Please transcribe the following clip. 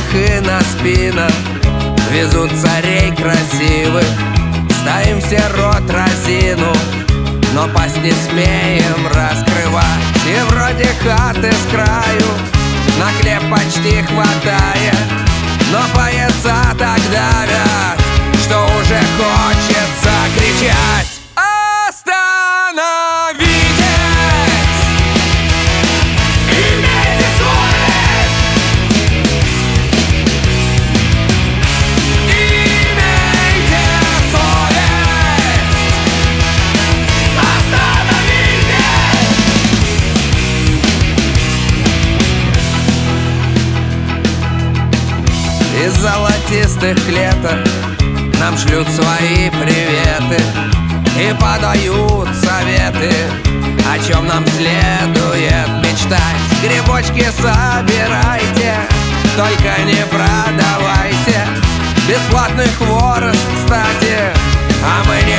и на спинах везут царей красивых. Ставим все рот разину, но пасть не смеем раскрывать. И вроде хаты с краю на хлеб почти хватает, но пояса так давят, что уже хочется кричать: остановитесь! Имейте совесть! Имейте совесть! Остановитесь! Из золотистых клеток нам шлют свои приветы и подают советы, о чем нам следует мечтать. Грибочки собирайте, только не продавайте. Бесплатный хворост, кстати, а мы не